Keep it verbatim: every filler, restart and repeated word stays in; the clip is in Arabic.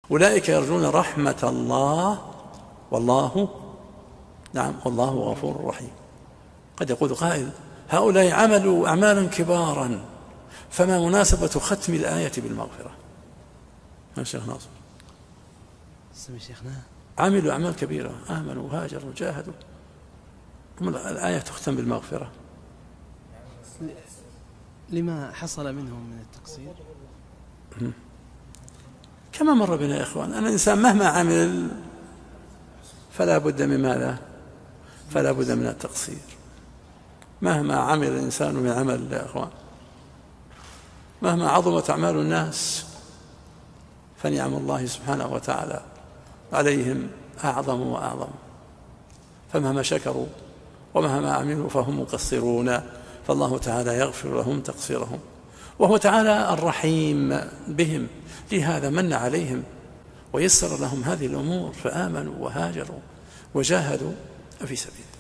أولئك يرجون رحمة الله والله نعم والله غفور رحيم. قد يقول قائل هؤلاء عملوا أعمالا كبارا فما مناسبة ختم الآية بالمغفرة؟ يا شيخ ناصر سمي شيخنا عملوا أعمال كبيرة، آمنوا هاجروا جاهدوا، الآية تختم بالمغفرة. لما حصل منهم من التقصير كما مر بنا يا إخوان أن الإنسان مهما عمل فلا بد من ماذا؟ فلا بد من التقصير. مهما عمل الإنسان من عمل يا إخوان، مهما عظمت أعمال الناس فنعم الله سبحانه وتعالى عليهم أعظم وأعظم، فمهما شكروا ومهما عملوا فهم مقصرون، فالله تعالى يغفر لهم تقصيرهم، وهو تعالى الرحيم بهم، لهذا من عليهم ويسر لهم هذه الأمور فآمنوا وهاجروا وجاهدوا في سبيله.